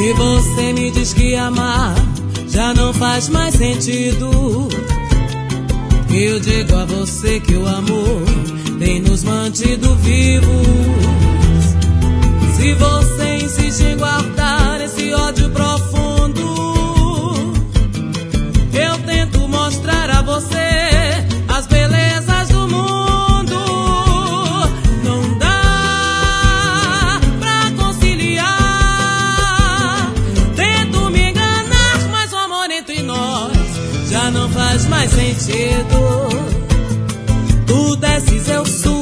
Se você me diz que amar já não faz mais sentido, eu digo a você que o amor tem nos mantido vivos. Se você insiste em guardar esse ódio profundo, eu tento mostrar a você as belezas do mundo. Não dá pra conciliar, tento me enganar, mas o amor entre nós já não faz mais sentido. Tu desces, eu subo,